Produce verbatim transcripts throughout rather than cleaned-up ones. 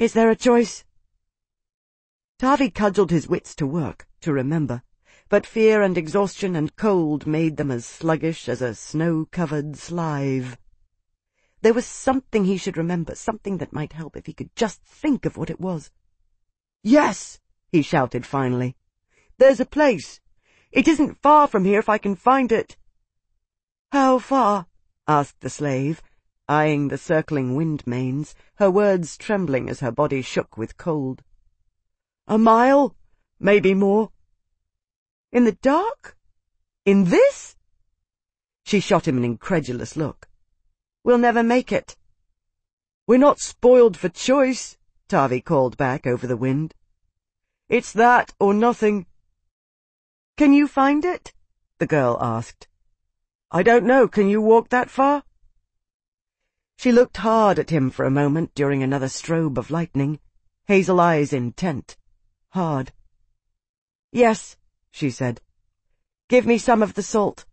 Is there a choice? Tavi cudgelled his wits to work, to remember, but fear and exhaustion and cold made them as sluggish as a snow-covered slive. There was something he should remember, something that might help if he could just think of what it was. "Yes!" he shouted finally. "There's a place. It isn't far from here if I can find it." "How far?" asked the slave, eyeing the circling wind mains, her words trembling as her body shook with cold. "A mile, maybe more." "In the dark? In this?" She shot him an incredulous look. "We'll never make it." "We're not spoiled for choice," Tavi called back over the wind. "It's that or nothing." "Can you find it?" the girl asked. "I don't know. Can you walk that far?" She looked hard at him for a moment during another strobe of lightning, hazel eyes intent, hard. "Yes," she said. "Give me some of the salt."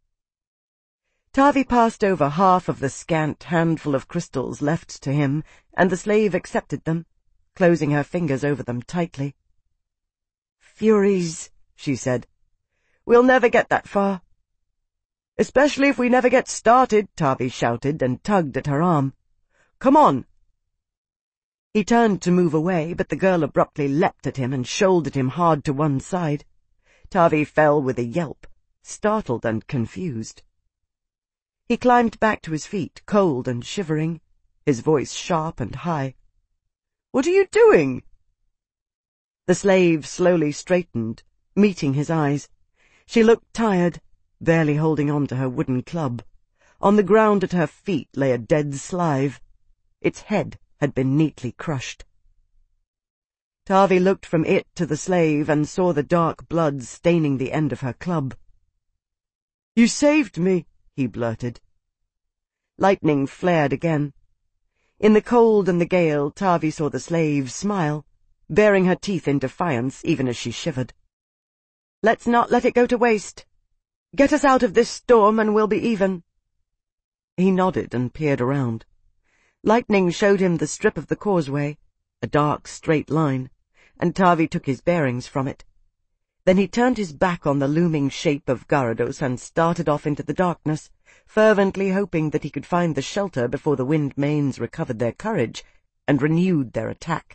Tavi passed over half of the scant handful of crystals left to him, and the slave accepted them, closing her fingers over them tightly. "Furies," she said. "We'll never get that far." "Especially if we never get started," Tavi shouted and tugged at her arm. "Come on." He turned to move away, but the girl abruptly leapt at him and shouldered him hard to one side. Tavi fell with a yelp, startled and confused. He climbed back to his feet, cold and shivering, his voice sharp and high. "What are you doing?" The slave slowly straightened, meeting his eyes. She looked tired, barely holding on to her wooden club. On the ground at her feet lay a dead slive. Its head had been neatly crushed. Tavi looked from it to the slave and saw the dark blood staining the end of her club. "You saved me," he blurted. Lightning flared again. In the cold and the gale, Tavi saw the slave smile, baring her teeth in defiance even as she shivered. "Let's not let it go to waste. Get us out of this storm and we'll be even." He nodded and peered around. Lightning showed him the strip of the causeway, a dark straight line, and Tavi took his bearings from it. Then he turned his back on the looming shape of Garados and started off into the darkness, fervently hoping that he could find the shelter before the wind mains recovered their courage and renewed their attack.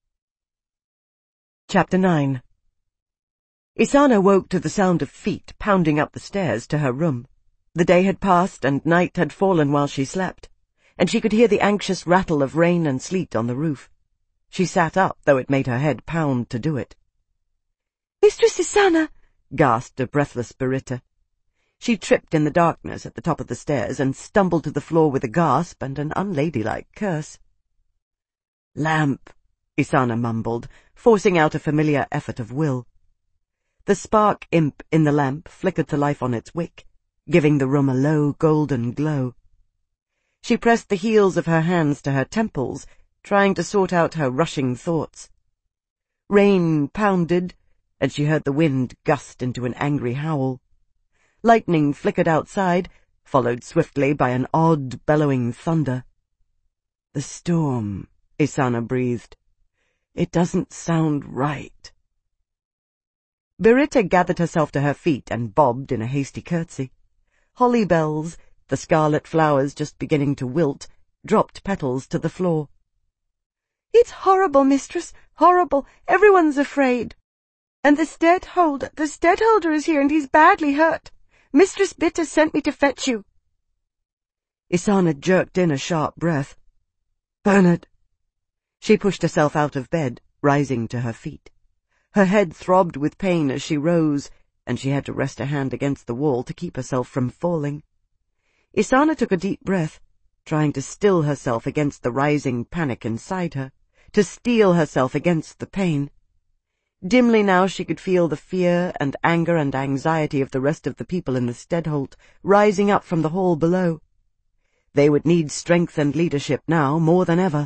Chapter nine. Isana woke to the sound of feet pounding up the stairs to her room. The day had passed and night had fallen while she slept, and she could hear the anxious rattle of rain and sleet on the roof. She sat up, though it made her head pound to do it. "Mistress Isana!" gasped a breathless Beritta. She tripped in the darkness at the top of the stairs and stumbled to the floor with a gasp and an unladylike curse. "Lamp," Isana mumbled, forcing out a familiar effort of will. The spark imp in the lamp flickered to life on its wick, giving the room a low golden glow. She pressed the heels of her hands to her temples, trying to sort out her rushing thoughts. Rain pounded, and she heard the wind gust into an angry howl. Lightning flickered outside, followed swiftly by an odd, bellowing thunder. "The storm," Isana breathed. "It doesn't sound right." Beritta gathered herself to her feet and bobbed in a hasty curtsy. Holly bells, the scarlet flowers just beginning to wilt, dropped petals to the floor. "It's horrible, mistress, horrible. Everyone's afraid. And the stadtholder, the stadtholder is here and he's badly hurt. Mistress Bitter sent me to fetch you." Isana jerked in a sharp breath. "Bernard!" She pushed herself out of bed, rising to her feet. Her head throbbed with pain as she rose, and she had to rest a hand against the wall to keep herself from falling. Isana took a deep breath, trying to still herself against the rising panic inside her, to steel herself against the pain. Dimly now she could feel the fear and anger and anxiety of the rest of the people in the Stedholt rising up from the hall below. They would need strength and leadership now more than ever.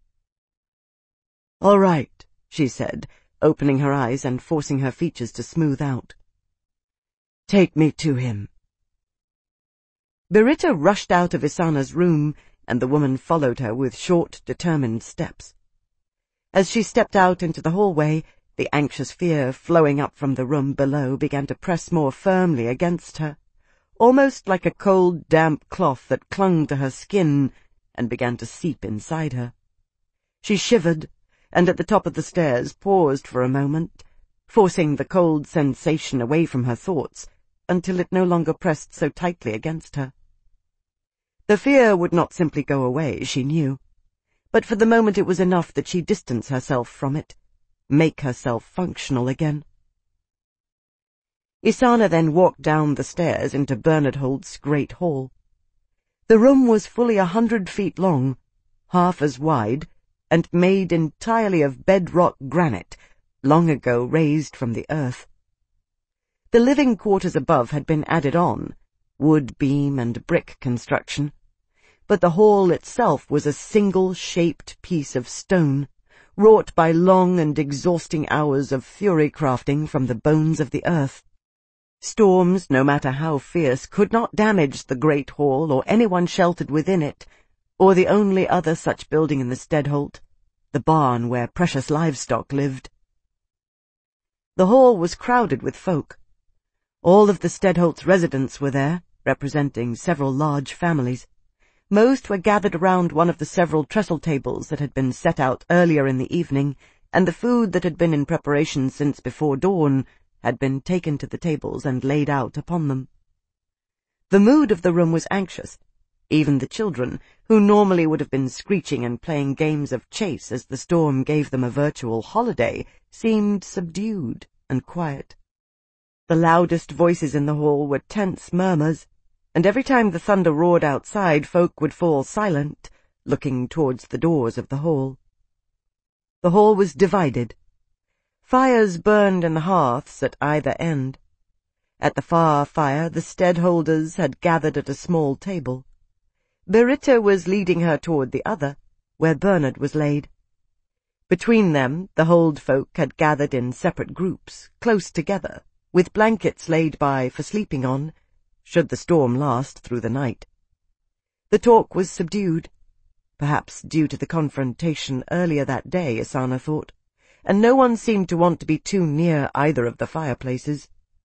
"All right," she said, opening her eyes and forcing her features to smooth out. "Take me to him." Beritta rushed out of Isana's room, and the woman followed her with short, determined steps. As she stepped out into the hallway, the anxious fear flowing up from the room below began to press more firmly against her, almost like a cold, damp cloth that clung to her skin and began to seep inside her. She shivered, and at the top of the stairs paused for a moment, forcing the cold sensation away from her thoughts until it no longer pressed so tightly against her. The fear would not simply go away, she knew, but for the moment it was enough that she distance herself from it, make herself functional again. Isana then walked down the stairs into Bernard Holt's great hall. The room was fully a hundred feet long, half as wide, and made entirely of bedrock granite, long ago raised from the earth. The living quarters above had been added on, wood, beam, and brick construction, but the hall itself was a single-shaped piece of stone, wrought by long and exhausting hours of fury crafting from the bones of the earth. Storms, no matter how fierce, could not damage the great hall or anyone sheltered within it, or the only other such building in the Stedholt, the barn where precious livestock lived. The hall was crowded with folk. All of the Stedholt's residents were there, representing several large families. Most were gathered around one of the several trestle tables that had been set out earlier in the evening, and the food that had been in preparation since before dawn had been taken to the tables and laid out upon them. The mood of the room was anxious. Even the children, who normally would have been screeching and playing games of chase as the storm gave them a virtual holiday, seemed subdued and quiet. The loudest voices in the hall were tense murmurs, and every time the thunder roared outside, folk would fall silent, looking towards the doors of the hall. The hall was divided. Fires burned in the hearths at either end. At the far fire the Stedholders had gathered at a small table. Birgitta was leading her toward the other, where Bernard was laid. Between them the hold folk had gathered in separate groups, close together, with blankets laid by for sleeping on, should the storm last through the night. The talk was subdued, perhaps due to the confrontation earlier that day, Isana thought, and no one seemed to want to be too near either of the fireplaces.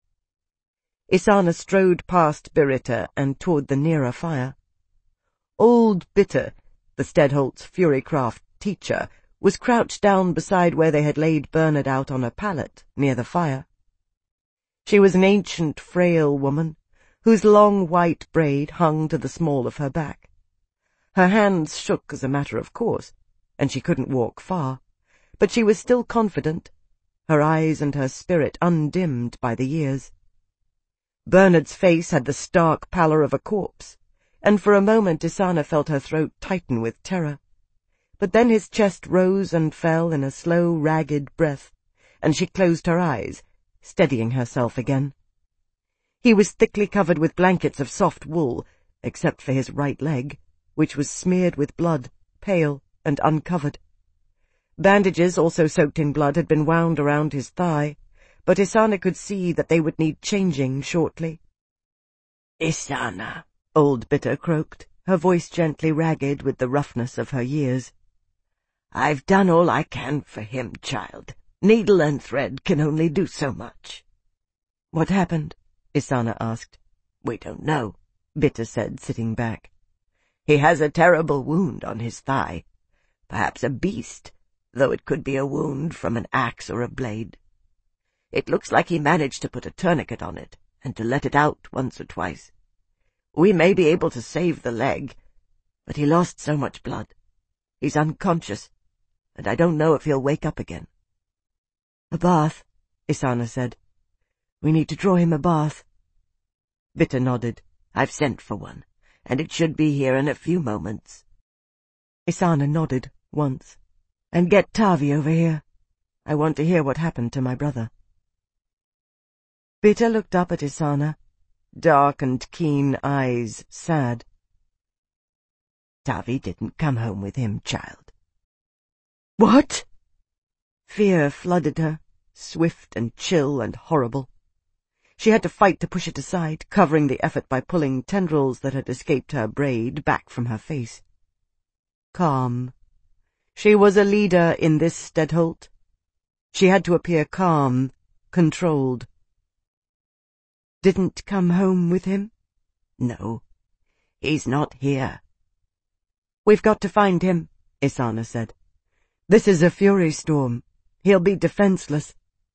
Isana strode past Birgitta and toward the nearer fire. Old Bitter, the Stedholt's Furycraft teacher, was crouched down beside where they had laid Bernard out on a pallet near the fire. She was an ancient, frail woman, whose long white braid hung to the small of her back. Her hands shook as a matter of course, and she couldn't walk far, but she was still confident, her eyes and her spirit undimmed by the years. Bernard's face had the stark pallor of a corpse, and for a moment Isana felt her throat tighten with terror. But then his chest rose and fell in a slow, ragged breath, and she closed her eyes, steadying herself again. He was thickly covered with blankets of soft wool, except for his right leg, which was smeared with blood, pale and uncovered. Bandages, also soaked in blood, had been wound around his thigh, but Isana could see that they would need changing shortly. "Isana," Old Bitter croaked, her voice gently ragged with the roughness of her years. "I've done all I can for him, child. Needle and thread can only do so much." "What happened?" Isana asked. "We don't know," Bitter said, sitting back. "He has a terrible wound on his thigh. Perhaps a beast, though it could be a wound from an axe or a blade. It looks like he managed to put a tourniquet on it and to let it out once or twice. We may be able to save the leg, but he lost so much blood. He's unconscious, and I don't know if he'll wake up again." "A bath," Isana said. "We need to draw him a bath." Bitter nodded. "I've sent for one, and it should be here in a few moments." Isana nodded once. "And get Tavi over here. I want to hear what happened to my brother." Bitter looked up at Isana, dark and keen eyes sad. "Tavi didn't come home with him, child." "What?" Fear flooded her, swift and chill and horrible. She had to fight to push it aside, covering the effort by pulling tendrils that had escaped her braid back from her face. Calm. She was a leader in this Stedholt. She had to appear calm, controlled. Didn't come home with him? No, he's not here. We've got to find him, Isana said. This is a fury storm. He'll be defenseless.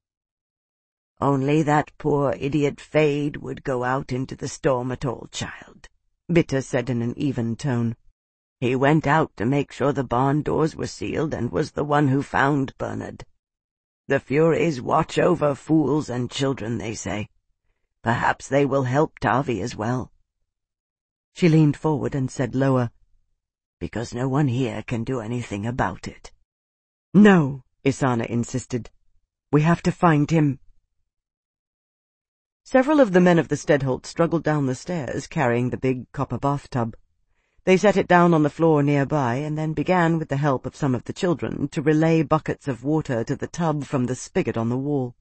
Only that poor idiot Fade would go out into the storm at all, child, Bitter said in an even tone. He went out to make sure the barn doors were sealed and was the one who found Bernard. The Furies watch over fools and children, they say. Perhaps they will help Tavi as well. She leaned forward and said lower, Because no one here can do anything about it. No, Isana insisted. We have to find him. Several of the men of the Stedholt struggled down the stairs, carrying the big copper bathtub. They set it down on the floor nearby, and then began, with the help of some of the children, to relay buckets of water to the tub from the spigot on the wall.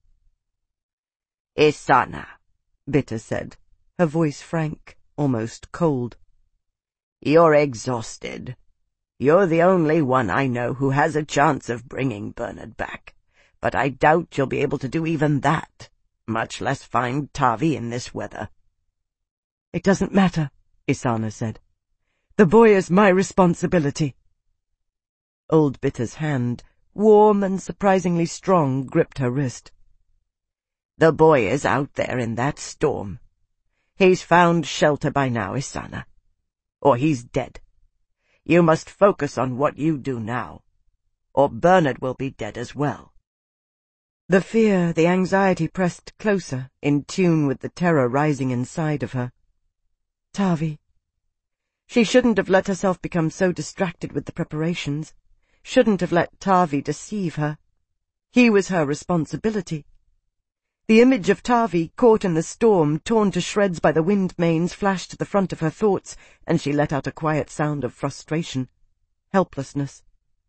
Isana, Bitter said, her voice frank, almost cold. You're exhausted. You're the only one I know who has a chance of bringing Bernard back, but I doubt you'll be able to do even that, much less find Tavi in this weather. It doesn't matter, Isana said. The boy is my responsibility. Old Bitter's hand, warm and surprisingly strong, gripped her wrist. The boy is out there in that storm. He's found shelter by now, Isana. Or he's dead. You must focus on what you do now, or Bernard will be dead as well. The fear, the anxiety pressed closer, in tune with the terror rising inside of her. Tavi. She shouldn't have let herself become so distracted with the preparations, shouldn't have let Tavi deceive her. He was her responsibility. The image of Tavi, caught in the storm, torn to shreds by the wind mains, flashed to the front of her thoughts, and she let out a quiet sound of frustration, helplessness.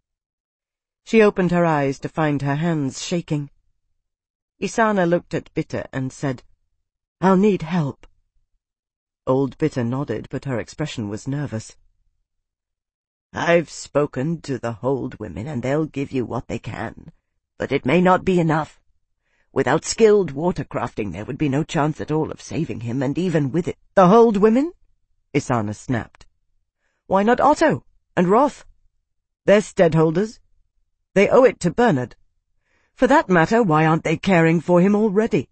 She opened her eyes to find her hands shaking. Isana looked at Bitter and said, I'll need help. Old Bitter nodded, but her expression was nervous. I've spoken to the Hold women, and they'll give you what they can, but it may not be enough. Without skilled watercrafting, there would be no chance at all of saving him, and even with it— The Hold women? Isana snapped. Why not Otto and Roth? They're Stedholders. They owe it to Bernard. For that matter, why aren't they caring for him already?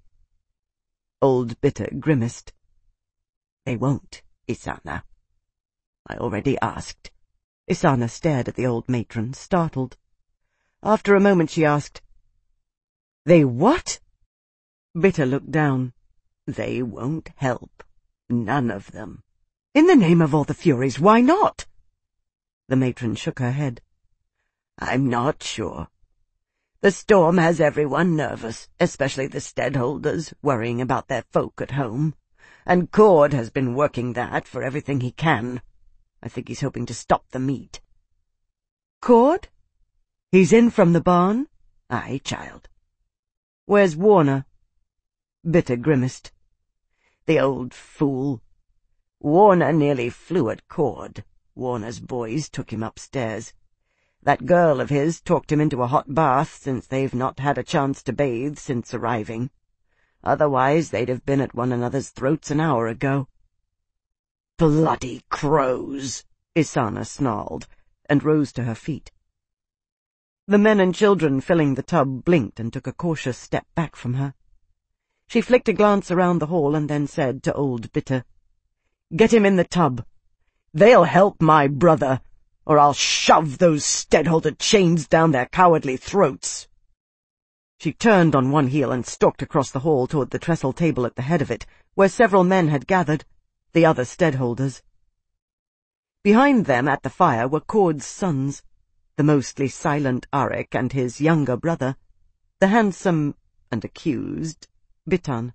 Old Bitter grimaced. They won't, Isana. I already asked. Isana stared at the old matron, startled. After a moment she asked, They what? Bitter looked down. They won't help. None of them. In the name of all the Furies, why not? The matron shook her head. I'm not sure. The storm has everyone nervous, especially the Stedholders, worrying about their folk at home. And Cord has been working that for everything he can. I think he's hoping to stop the meat. Cord? He's in from the barn? Aye, child. Where's Warner? Bitter grimaced. The old fool. Warner nearly flew at Cord. Warner's boys took him upstairs. That girl of his talked him into a hot bath, since they've not had a chance to bathe since arriving. Otherwise they'd have been at one another's throats an hour ago. Bloody crows, Isana snarled, and rose to her feet. The men and children filling the tub blinked and took a cautious step back from her. She flicked a glance around the hall and then said to Old Bitter, Get him in the tub. They'll help my brother, or I'll shove those Stedholder chains down their cowardly throats. She turned on one heel and stalked across the hall toward the trestle table at the head of it, where several men had gathered, the other Stedholders. Behind them at the fire were Cord's sons, the mostly silent Arik and his younger brother, the handsome and accused Bitan.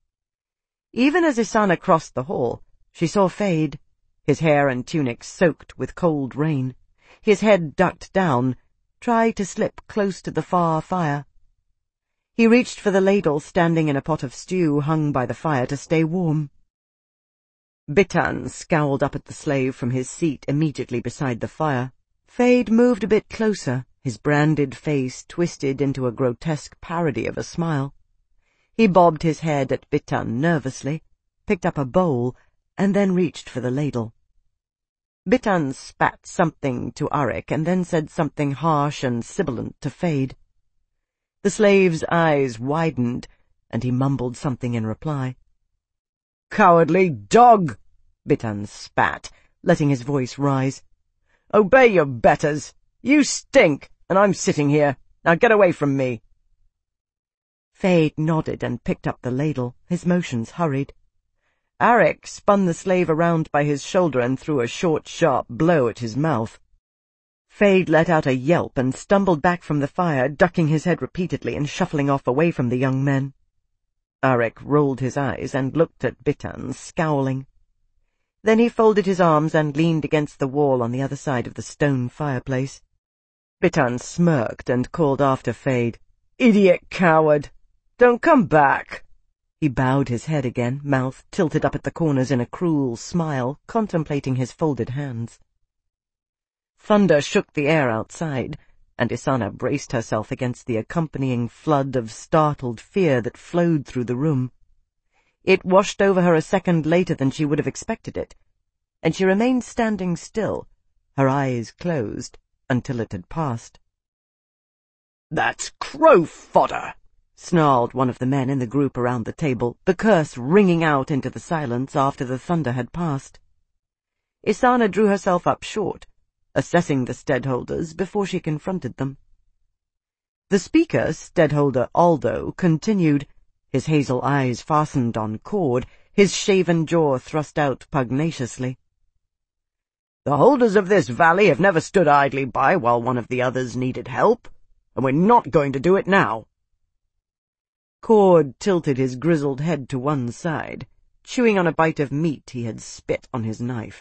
Even as Isana crossed the hall, she saw Fade, his hair and tunic soaked with cold rain, his head ducked down, try to slip close to the far fire. He reached for the ladle standing in a pot of stew hung by the fire to stay warm. Bitan scowled up at the slave from his seat immediately beside the fire, Fade moved a bit closer, his branded face twisted into a grotesque parody of a smile. He bobbed his head at Bitan nervously, picked up a bowl, and then reached for the ladle. Bitan spat something to Arik and then said something harsh and sibilant to Fade. The slave's eyes widened, and he mumbled something in reply. "Cowardly dog!" Bitan spat, letting his voice rise. "Obey your betters! You stink, and I'm sitting here. Now get away from me!" Fade nodded and picked up the ladle, his motions hurried. Arik spun the slave around by his shoulder and threw a short, sharp blow at his mouth. Fade let out a yelp and stumbled back from the fire, ducking his head repeatedly and shuffling off away from the young men. Arik rolled his eyes and looked at Bitan, scowling. Then he folded his arms and leaned against the wall on the other side of the stone fireplace. Bitan smirked and called after Fade, "Idiot coward! Don't come back!" He bowed his head again, mouth tilted up at the corners in a cruel smile, contemplating his folded hands. Thunder shook the air outside, and Isana braced herself against the accompanying flood of startled fear that flowed through the room. It washed over her a second later than she would have expected it, and she remained standing still, her eyes closed, until it had passed. "That's crow fodder!" snarled one of the men in the group around the table, the curse ringing out into the silence after the thunder had passed. Isana drew herself up short, assessing the Steadholders before she confronted them. The speaker, Steadholder Aldo, continued, his hazel eyes fastened on Cord, his shaven jaw thrust out pugnaciously. "The holders of this valley have never stood idly by while one of the others needed help, and we're not going to do it now." Cord tilted his grizzled head to one side, chewing on a bite of meat he had spit on his knife.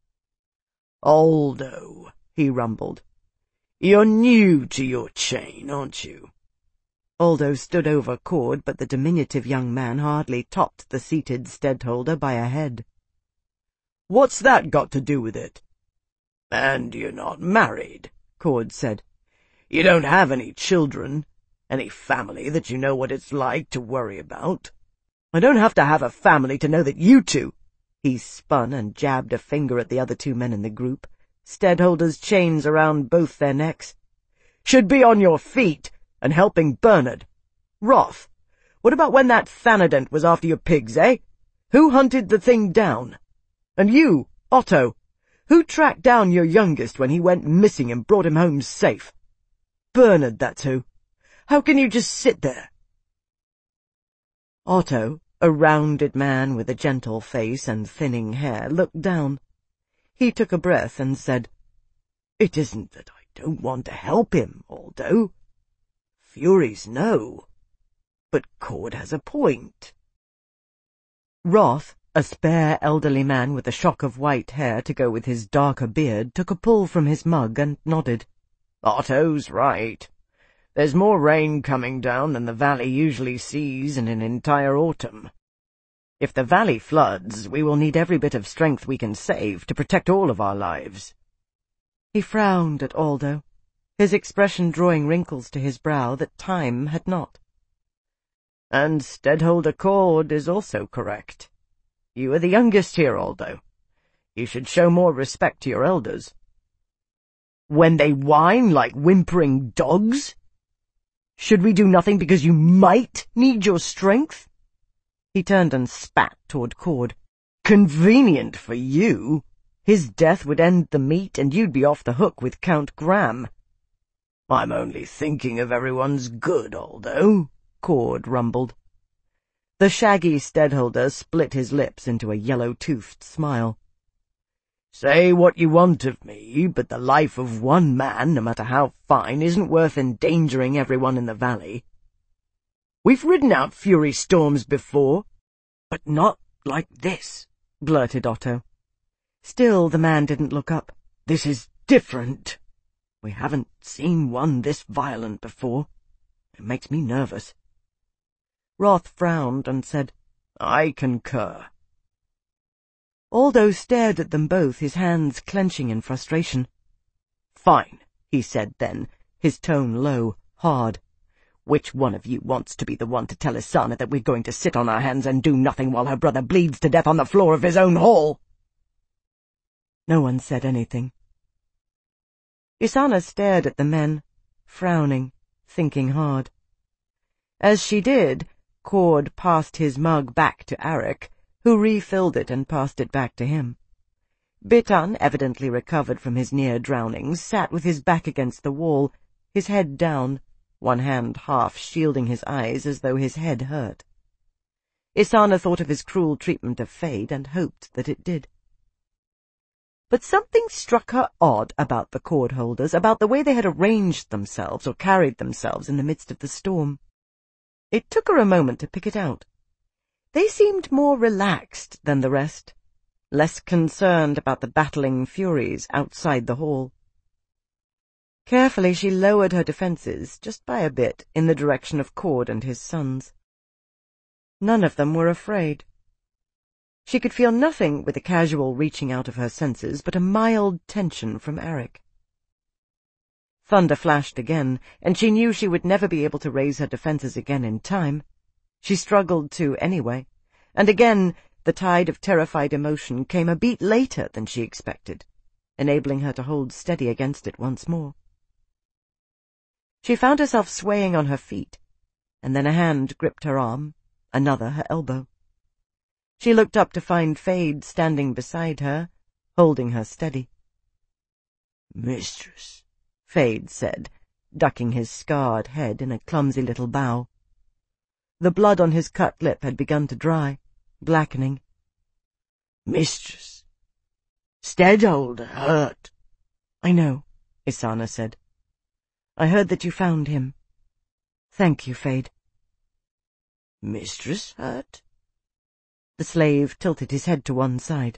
"Aldo," he rumbled, "you're new to your chain, aren't you?" Aldo stood over Cord, but the diminutive young man hardly topped the seated Steadholder by a head. "What's that got to do with it?" "And you're not married," Cord said. "You don't have any children, any family that you know what it's like to worry about." "I don't have to have a family to know that you two—" He spun and jabbed a finger at the other two men in the group, Steadholders' chains around both their necks. "Should be on your feet and helping Bernard. Roth, what about when that Thanadent was after your pigs, eh? Who hunted the thing down? And you, Otto, who tracked down your youngest when he went missing and brought him home safe? Bernard, that's who. How can you just sit there?" Otto, a rounded man with a gentle face and thinning hair, looked down. He took a breath and said, "It isn't that I don't want to help him, Aldo. Furies know. But Cord has a point." Roth, a spare elderly man with a shock of white hair to go with his darker beard, took a pull from his mug and nodded. "Otto's right. There's more rain coming down than the valley usually sees in an entire autumn. If the valley floods, we will need every bit of strength we can save to protect all of our lives." He frowned at Aldo, his expression drawing wrinkles to his brow that time had not. "And Steadholder Cord is also correct. You are the youngest here, Aldo. You should show more respect to your elders." "When they whine like whimpering dogs? Should we do nothing because you might need your strength?" He turned and spat toward Cord. "Convenient for you. His death would end the meat, and you'd be off the hook with Count Graham." "I'm only thinking of everyone's good, Aldo," Cord rumbled. The shaggy Steadholder split his lips into a yellow-toothed smile. "Say what you want of me, but the life of one man, no matter how fine, isn't worth endangering everyone in the valley. We've ridden out fury storms before, but not like this," blurted Otto. Still the man didn't look up. "This is different. We haven't seen one this violent before. It makes me nervous." Roth frowned and said, "I concur." Aldo stared at them both, his hands clenching in frustration. Fine, he said then, his tone low, hard. Which one of you wants to be the one to tell Isana that we're going to sit on our hands and do nothing while her brother bleeds to death on the floor of his own hall? No one said anything. Isana stared at the men, frowning, thinking hard. As she did, Cord passed his mug back to Arik, who refilled it and passed it back to him. Bitan, evidently recovered from his near drowning, sat with his back against the wall, his head down, one hand half shielding his eyes as though his head hurt. Isana thought of his cruel treatment of Feyd and hoped that it did. But something struck her odd about the cord holders, about the way they had arranged themselves or carried themselves in the midst of the storm. It took her a moment to pick it out. They seemed more relaxed than the rest, less concerned about the battling furies outside the hall. Carefully she lowered her defences, just by a bit, in the direction of Cord and his sons. None of them were afraid. She could feel nothing with a casual reaching out of her senses but a mild tension from Arik. Thunder flashed again, and she knew she would never be able to raise her defences again in time. She struggled to anyway, and again the tide of terrified emotion came a beat later than she expected, enabling her to hold steady against it once more. She found herself swaying on her feet, and then a hand gripped her arm, another her elbow. She looked up to find Feyd standing beside her, holding her steady. "Mistress," Feyd said, ducking his scarred head in a clumsy little bow. The blood on his cut lip had begun to dry, blackening. "Mistress, Stedholder hurt." "I know," Isana said. "I heard that you found him. Thank you, Feyd." "Mistress hurt?" The slave tilted his head to one side.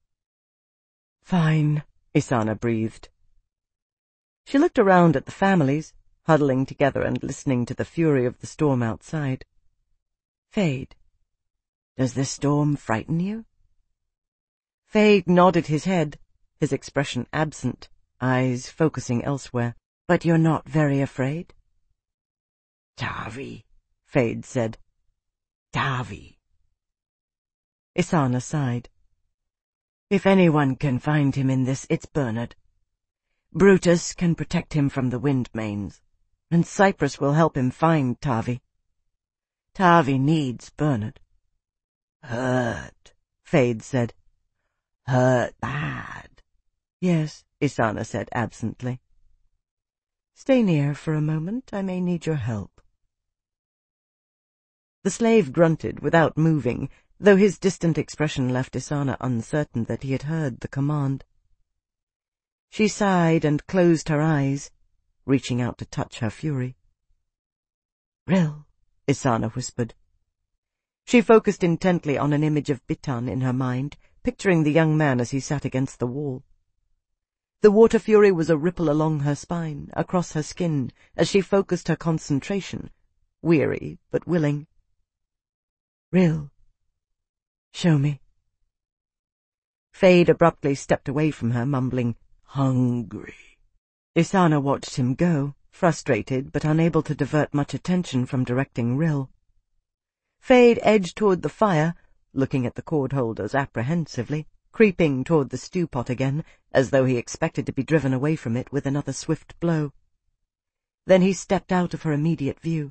"Fine," Isana breathed. She looked around at the families, huddling together and listening to the fury of the storm outside. "Feyd, does this storm frighten you?" Feyd nodded his head, his expression absent, eyes focusing elsewhere. "But you're not very afraid?" "Tavi," Feyd said. "Tavi." Isana sighed. "If anyone can find him in this, it's Bernard. Brutus can protect him from the wind mains, and Cyprus will help him find Tavi. Tavi needs Bernard." "Hurt," Feyd said. "Hurt bad." "Yes," Isana said absently. "Stay near for a moment. I may need your help." The slave grunted without moving, though his distant expression left Isana uncertain that he had heard the command. She sighed and closed her eyes, reaching out to touch her fury. "Rill," Isana whispered. She focused intently on an image of Bitan in her mind, picturing the young man as he sat against the wall. The water fury was a ripple along her spine, across her skin, as she focused her concentration, weary but willing. "Rill, show me." Feyd abruptly stepped away from her, mumbling, "Hungry." Isana watched him go, frustrated but unable to divert much attention from directing Rill. Feyd edged toward the fire, looking at the cord holders apprehensively, creeping toward the stew pot again, as though he expected to be driven away from it with another swift blow. Then he stepped out of her immediate view.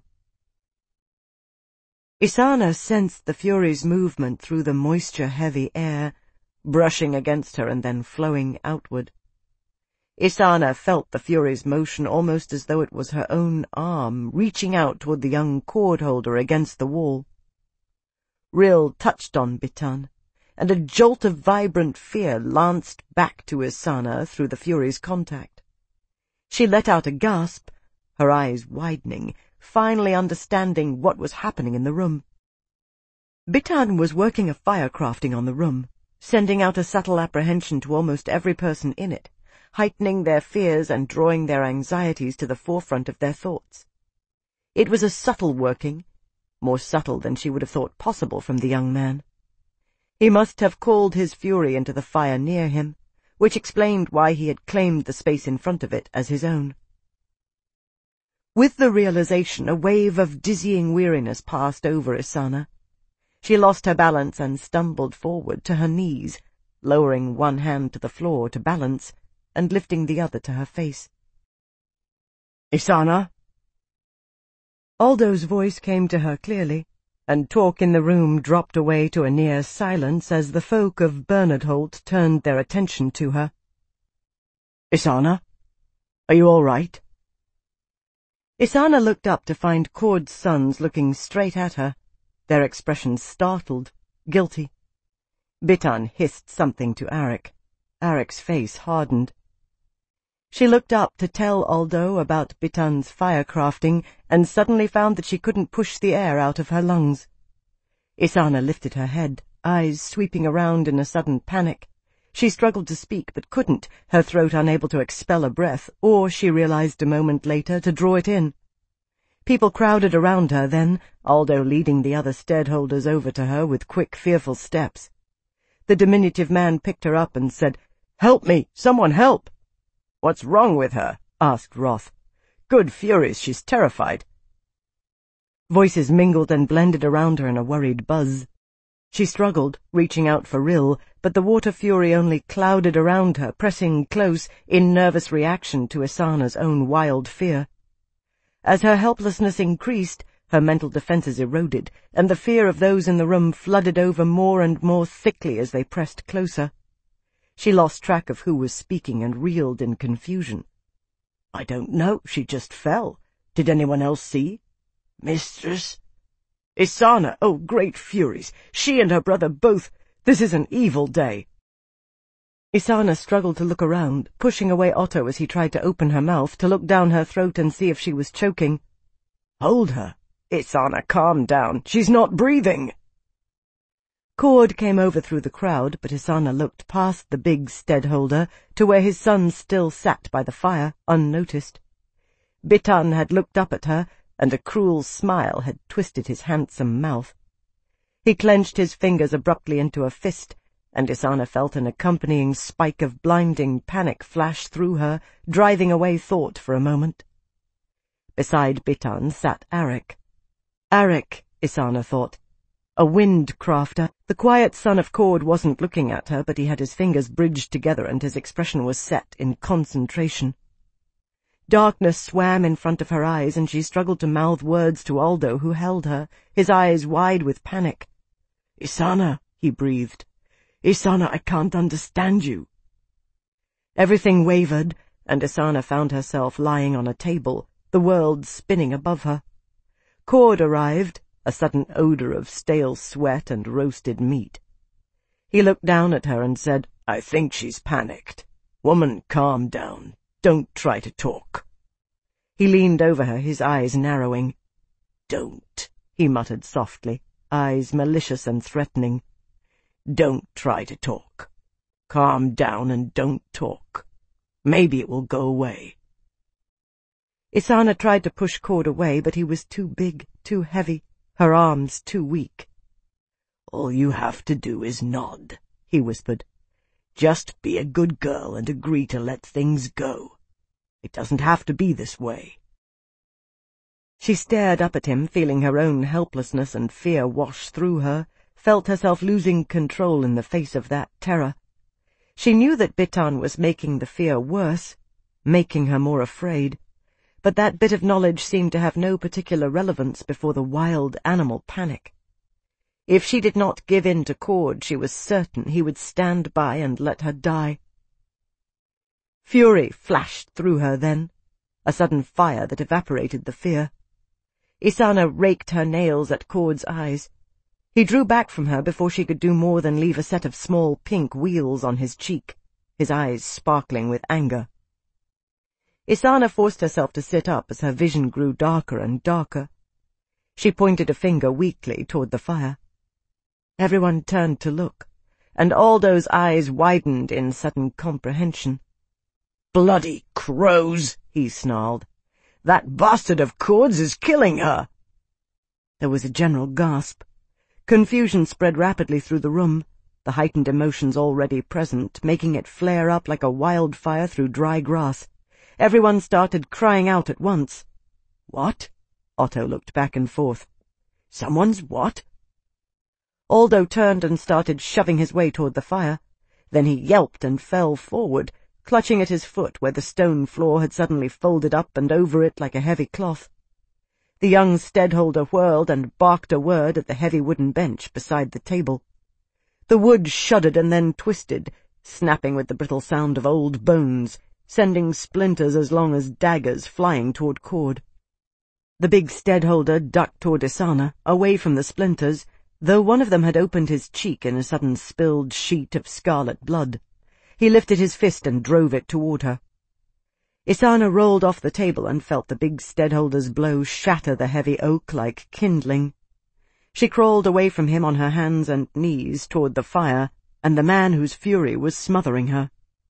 Isana sensed the fury's movement through the moisture-heavy air, brushing against her and then flowing outward. Isana felt the fury's motion almost as though it was her own arm, reaching out toward the young cord-holder against the wall. Rill touched on Bitan, and a jolt of vibrant fear lanced back to Isana through the fury's contact. She let out a gasp, her eyes widening, finally understanding what was happening in the room. Bitan was working a firecrafting on the room, sending out a subtle apprehension to almost every person in it, heightening their fears and drawing their anxieties to the forefront of their thoughts. It was a subtle working, more subtle than she would have thought possible from the young man. He must have called his fury into the fire near him, which explained why he had claimed the space in front of it as his own. With the realization, a wave of dizzying weariness passed over Isana. She lost her balance and stumbled forward to her knees, lowering one hand to the floor to balance and lifting the other to her face. "Isana?" Aldo's voice came to her clearly, and talk in the room dropped away to a near silence as the folk of Bernard Holt turned their attention to her. "Isana? Are you all right?" Isana looked up to find Cord's sons looking straight at her, their expressions startled, guilty. Bitan hissed something to Arik. Arik's face hardened. She looked up to tell Aldo about Bitan's firecrafting and suddenly found that she couldn't push the air out of her lungs. Isana lifted her head, eyes sweeping around in a sudden panic. She struggled to speak but couldn't, her throat unable to expel a breath, or, she realized a moment later, to draw it in. People crowded around her then, Aldo leading the other steadholders over to her with quick, fearful steps. The diminutive man picked her up and said, "Help me! Someone help!" "What's wrong with her?" asked Roth. "Good furies, she's terrified." Voices mingled and blended around her in a worried buzz. She struggled, reaching out for Rill, but the water fury only clouded around her, pressing close in nervous reaction to Isana's own wild fear. As her helplessness increased, her mental defenses eroded, and the fear of those in the room flooded over more and more thickly as they pressed closer. She lost track of who was speaking and reeled in confusion. "I don't know, she just fell. Did anyone else see?" "Mistress?" "Isana! Oh, great furies! She and her brother both! This is an evil day!" Isana struggled to look around, pushing away Otto as he tried to open her mouth, to look down her throat and see if she was choking. "Hold her! Isana, calm down! She's not breathing!" Cord came over through the crowd, but Isana looked past the big steadholder to where his son still sat by the fire, unnoticed. Bitan had looked up at her, and a cruel smile had twisted his handsome mouth. He clenched his fingers abruptly into a fist, and Isana felt an accompanying spike of blinding panic flash through her, driving away thought for a moment. Beside Bitan sat Arik. Arik, Isana thought. A wind crafter. The quiet son of Cord wasn't looking at her, but he had his fingers bridged together and his expression was set in concentration. Darkness swam in front of her eyes, and she struggled to mouth words to Aldo, who held her, his eyes wide with panic. "Isana," he breathed. "Isana, I can't understand you." Everything wavered, and Isana found herself lying on a table, the world spinning above her. Cord arrived, a sudden odor of stale sweat and roasted meat. He looked down at her and said, "I think she's panicked. Woman, calm down. Don't try to talk." He leaned over her, his eyes narrowing. "Don't," he muttered softly, eyes malicious and threatening. "Don't try to talk. Calm down and don't talk. Maybe it will go away." Isana tried to push Cord away, but he was too big, too heavy, her arms too weak. "All you have to do is nod," he whispered. "Just be a good girl and agree to let things go. It doesn't have to be this way." She stared up at him, feeling her own helplessness and fear wash through her, felt herself losing control in the face of that terror. She knew that Bitan was making the fear worse, making her more afraid, but that bit of knowledge seemed to have no particular relevance before the wild animal panic. If she did not give in to Cord, she was certain he would stand by and let her die. Fury flashed through her then, a sudden fire that evaporated the fear. Isana raked her nails at Cord's eyes. He drew back from her before she could do more than leave a set of small pink wheals on his cheek, his eyes sparkling with anger. Isana forced herself to sit up as her vision grew darker and darker. She pointed a finger weakly toward the fire. Everyone turned to look, and Aldo's eyes widened in sudden comprehension. "Bloody crows!" he snarled. "That bastard of Cord's is killing her!" There was a general gasp. Confusion spread rapidly through the room. the heightened emotions already present making it flare up like a wildfire through dry grass. Everyone started crying out at once. "What?" Otto looked back and forth. "Someone's what?" Aldo turned and started shoving his way toward the fire. Then he yelped and fell forward, clutching at his foot where the stone floor had suddenly folded up and over it like a heavy cloth. The young steadholder whirled and barked a word at the heavy wooden bench beside the table. The wood shuddered and then twisted, snapping with the brittle sound of old bones, sending splinters as long as daggers flying toward Cord. The big steadholder ducked toward Isana, away from the splinters, though one of them had opened his cheek in a sudden spilled sheet of scarlet blood. He lifted his fist and drove it toward her. Isana rolled off the table and felt the big steadholder's blow shatter the heavy oak like kindling. She crawled away from him on her hands and knees toward the fire and the man whose fury was smothering her.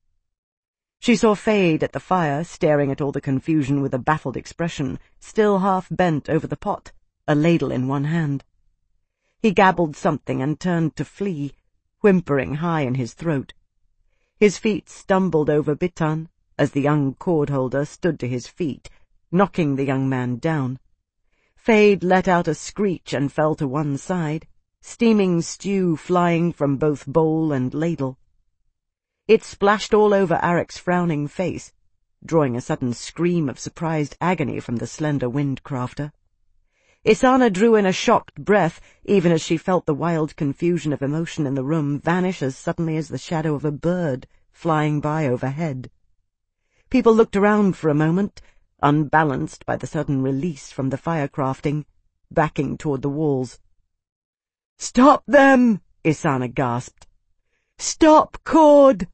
She saw Fade at the fire, staring at all the confusion with a baffled expression, still half bent over the pot, a ladle in one hand. He gabbled something and turned to flee, whimpering high in his throat. His feet stumbled over Bitan as the young cord-holder stood to his feet, knocking the young man down. Fade let out a screech and fell to one side, steaming stew flying from both bowl and ladle. It splashed all over Arek's frowning face, drawing a sudden scream of surprised agony from the slender wind-crafter. Isana drew in a shocked breath, even as she felt the wild confusion of emotion in the room vanish as suddenly as the shadow of a bird flying by overhead. People looked around for a moment, unbalanced by the sudden release from the firecrafting, backing toward the walls. "Stop them!" Isana gasped. "Stop, Cord!"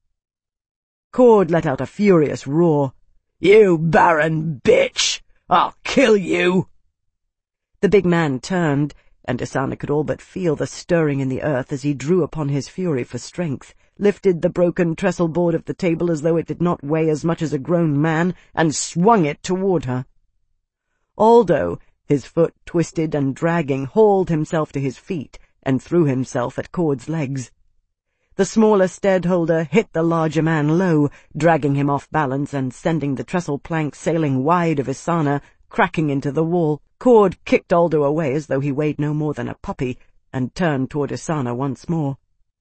Cord let out a furious roar. "You barren bitch! I'll kill you!" The big man turned, and Isana could all but feel the stirring in the earth as he drew upon his fury for strength, lifted the broken trestle-board of the table as though it did not weigh as much as a grown man, and swung it toward her. Aldo, his foot twisted and dragging, hauled himself to his feet and threw himself at Cord's legs. The smaller steadholder hit the larger man low, dragging him off balance and sending the trestle plank sailing wide of Isana, cracking into the wall. Cord kicked Aldo away as though he weighed no more than a puppy, and turned toward Isana once more.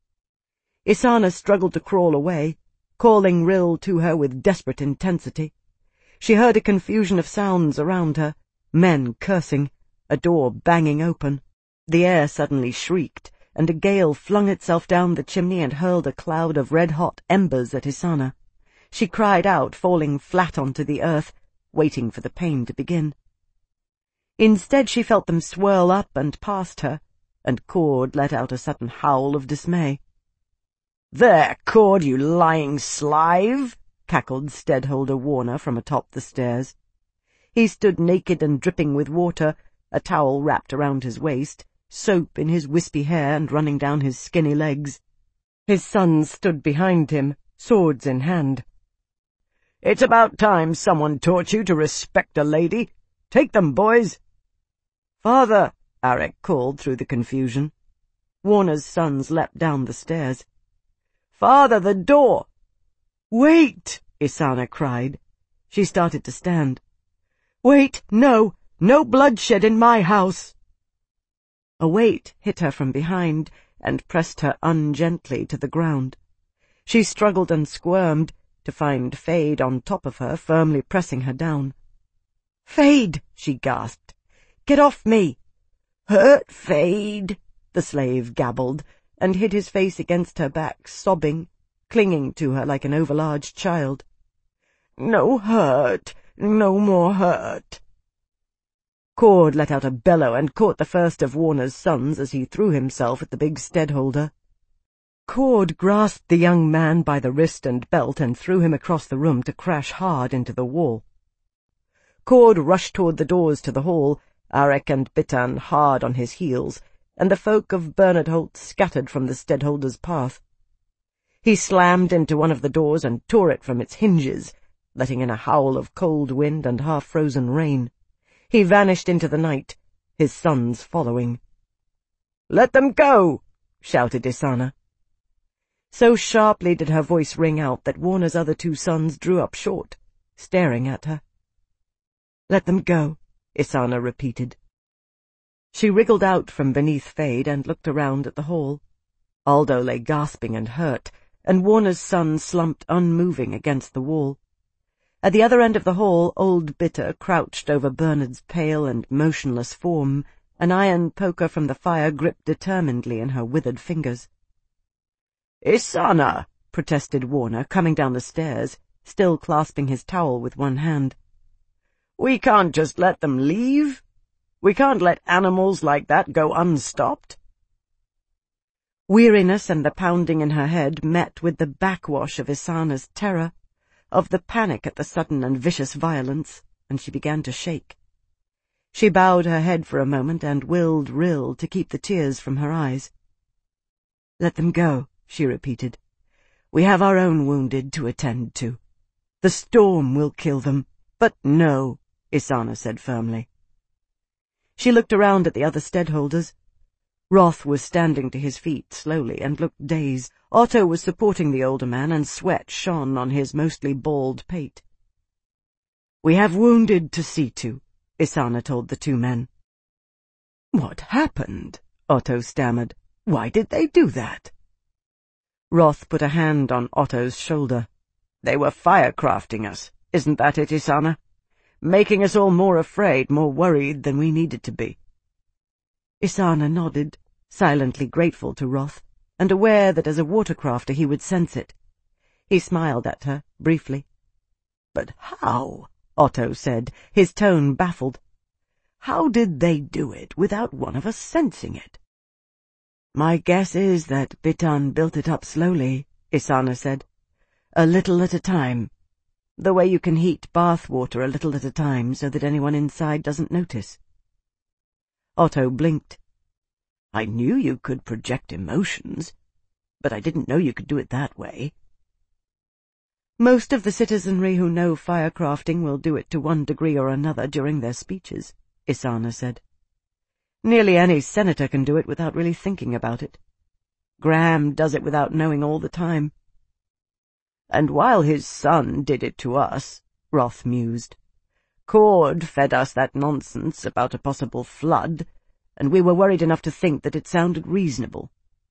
Isana struggled to crawl away, calling Rill to her with desperate intensity. She heard a confusion of sounds around her, men cursing, a door banging open. The air suddenly shrieked, and a gale flung itself down the chimney and hurled a cloud of red-hot embers at Isana. She cried out, falling flat onto the earth, waiting for the pain to begin. Instead she felt them swirl up and past her, and Cord let out a sudden howl of dismay. "There, Cord, you lying slave!" cackled Steadholder Warner from atop the stairs. He stood naked and dripping with water, a towel wrapped around his waist, soap in his wispy hair and running down his skinny legs. His sons stood behind him, swords in hand. "It's about time someone taught you to respect a lady. Take them, boys." "Father!" Arek called through the confusion. Warner's sons leapt down the stairs. "Father, the door!" "Wait!" Isana cried. She started to stand. "Wait, no, no bloodshed in my house!" A weight hit her from behind and pressed her ungently to the ground. She struggled and squirmed, to find Fade on top of her, firmly pressing her down. "Fade!" she gasped. "Get off me!" "Hurt, Fade!" the slave gabbled, and hid his face against her back, sobbing, clinging to her like an overlarge child. "No hurt, no more hurt." Cord let out a bellow and caught the first of Warner's sons as he threw himself at the big steadholder. Cord grasped the young man by the wrist and belt and threw him across the room to crash hard into the wall. Cord rushed toward the doors to the hall, Arek and Bitan hard on his heels, and the folk of Bernard Holt scattered from the steadholder's path. He slammed into one of the doors and tore it from its hinges, letting in a howl of cold wind and half-frozen rain. He vanished into the night, his sons following. "Let them go!" shouted Isana. So sharply did her voice ring out that Warner's other two sons drew up short, staring at her. "Let them go," Isana repeated. She wriggled out from beneath Fade and looked around at the hall. Aldo lay gasping and hurt, and Warner's son slumped unmoving against the wall. At the other end of the hall, old Bitter crouched over Bernard's pale and motionless form, an iron poker from the fire gripped determinedly in her withered fingers. "Isana!" protested Warner, coming down the stairs, still clasping his towel with one hand. "We can't just let them leave. We can't let animals like that go unstopped." Weariness and the pounding in her head met with the backwash of Isana's terror, of the panic at the sudden and vicious violence, and she began to shake. She bowed her head for a moment and willed Rill to keep the tears from her eyes. "Let them go," she repeated. "We have our own wounded to attend to. The storm will kill them." "But no," Isana said firmly. She looked around at the other steadholders. Roth was standing to his feet slowly and looked dazed. Otto was supporting the older man, and sweat shone on his mostly bald pate. "We have wounded to see to," Isana told the two men. "What happened?" Otto stammered. "Why did they do that?" Roth put a hand on Otto's shoulder. "They were firecrafting us, isn't that it, Isana? Making us all more afraid, more worried than we needed to be." Isana nodded, silently grateful to Roth, and aware that as a watercrafter he would sense it. He smiled at her, briefly. "But how?" Otto said, his tone baffled. "How did they do it without one of us sensing it?" "My guess is that Bitan built it up slowly," Isana said. "A little at a time. The way you can heat bath water a little at a time so that anyone inside doesn't notice." Otto blinked. "I knew you could project emotions, but I didn't know you could do it that way." "Most of the citizenry who know firecrafting will do it to one degree or another during their speeches," Isana said. "Nearly any senator can do it without really thinking about it. Graham does it without knowing all the time." "And while his son did it to us," Roth mused, "Cord fed us that nonsense about a possible flood, and we were worried enough to think that it sounded reasonable."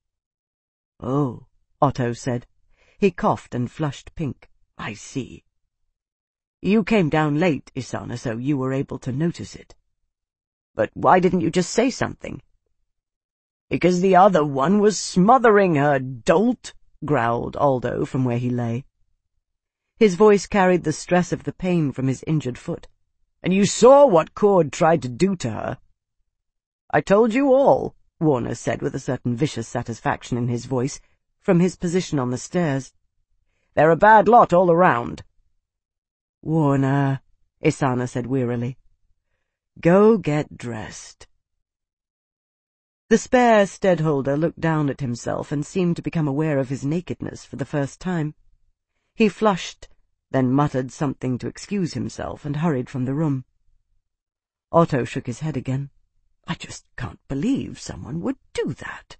"Oh," Otto said. He coughed and flushed pink. "I see. You came down late, Isana, so you were able to notice it." "But why didn't you just say something?" "Because the other one was smothering her, dolt," growled Aldo from where he lay. His voice carried the stress of the pain from his injured foot. "And you saw what Cord tried to do to her." "I told you all," Warner said with a certain vicious satisfaction in his voice, from his position on the stairs. "They're a bad lot all around." "Warner," Isana said wearily, "go get dressed." The spare steadholder looked down at himself and seemed to become aware of his nakedness for the first time. He flushed, then muttered something to excuse himself and hurried from the room. Otto shook his head again. "I just can't believe someone would do that."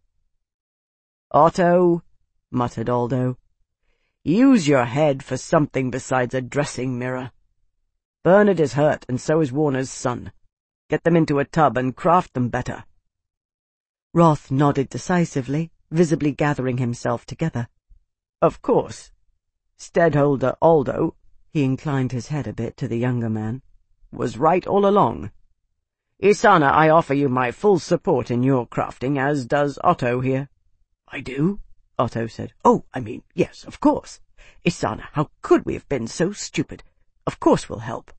"Otto," muttered Aldo, "use your head for something besides a dressing mirror. Bernard is hurt, and so is Warner's son. Get them into a tub and craft them better." Roth nodded decisively, visibly gathering himself together. "Of course. Steadholder Aldo," he inclined his head a bit to the younger man, "was right all along. Isana, I offer you my full support in your crafting, as does Otto here." "I do?" Otto said. "Oh, I mean, yes, of course. Isana, how could we have been so stupid? Of course we'll help."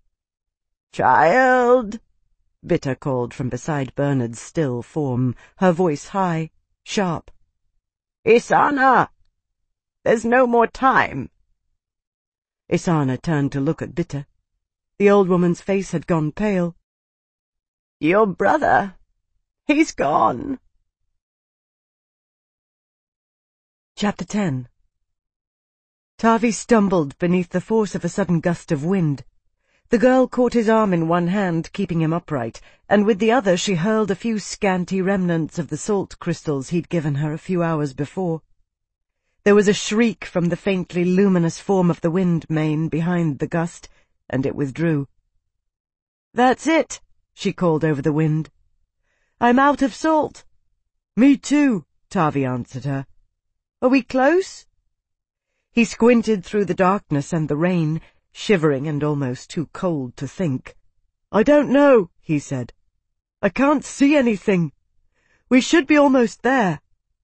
"Child," Bitter called from beside Bernard's still form, her voice high, sharp. "Isana! There's no more time." Isana turned to look at Bitter. The old woman's face had gone pale. "Your brother, he's gone." Chapter ten. Tavi stumbled beneath the force of a sudden gust of wind. The girl caught his arm in one hand, keeping him upright, and with the other she hurled a few scanty remnants of the salt crystals he'd given her a few hours before. There was a shriek from the faintly luminous form of the Wind-Mane behind the gust, and it withdrew. "That's it," she called over the wind. "I'm out of salt." "Me too," Tavi answered her. "Are we close?" He squinted through the darkness and the rain, shivering and almost too cold to think. "I don't know," he said. "I can't see anything. We should be almost there."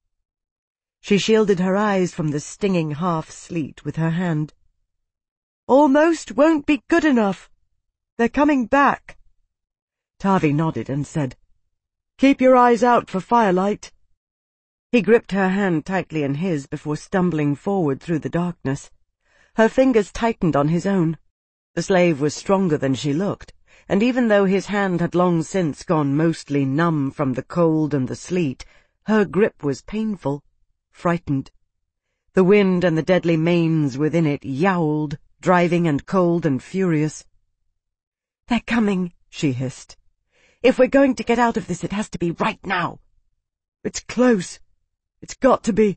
She shielded her eyes from the stinging half-sleet with her hand. "Almost won't be good enough. They're coming back." Tavi nodded and said, "Keep your eyes out for firelight." He gripped her hand tightly in his before stumbling forward through the darkness. Her fingers tightened on his own. The slave was stronger than she looked, and even though his hand had long since gone mostly numb from the cold and the sleet, her grip was painful, frightened. The wind and the deadly manes within it yowled, driving and cold and furious. "They're coming," she hissed. "If we're going to get out of this, it has to be right now." "It's close. It's got to be."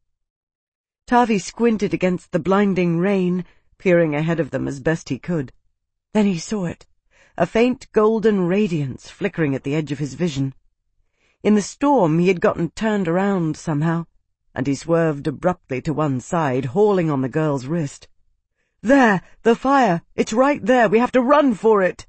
Tavi squinted against the blinding rain, peering ahead of them as best he could. Then he saw it, a faint golden radiance flickering at the edge of his vision. In the storm he had gotten turned around somehow, and he swerved abruptly to one side, hauling on the girl's wrist. "There! The fire! It's right there! We have to run for it!"